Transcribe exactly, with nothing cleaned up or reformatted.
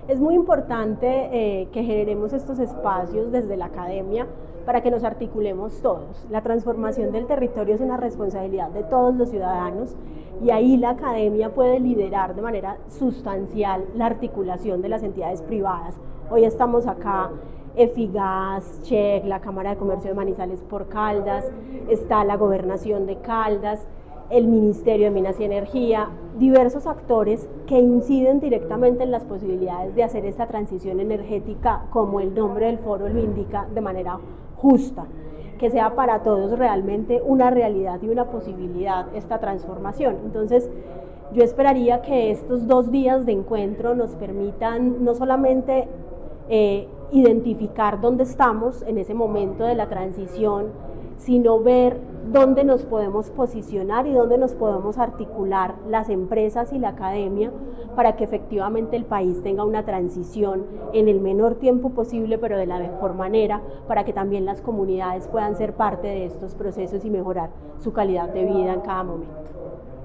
Es muy importante eh, que generemos estos espacios desde la academia para que nos articulemos todos. La transformación del territorio es una responsabilidad de todos los ciudadanos y ahí la academia puede liderar de manera sustancial la articulación de las entidades privadas. Hoy estamos acá, Efigas, Check, la Cámara de Comercio de Manizales por Caldas, está la Gobernación de Caldas, el Ministerio de Minas y Energía, diversos actores que inciden directamente en las posibilidades de hacer esta transición energética, como el nombre del foro lo indica, de manera justa, que sea para todos realmente una realidad y una posibilidad esta transformación. Entonces, yo esperaría que estos dos días de encuentro nos permitan no solamente eh, identificar dónde estamos en ese momento de la transición, sino ver dónde nos podemos posicionar y dónde nos podemos articular las empresas y la academia para que efectivamente el país tenga una transición en el menor tiempo posible, pero de la mejor manera, para que también las comunidades puedan ser parte de estos procesos y mejorar su calidad de vida en cada momento.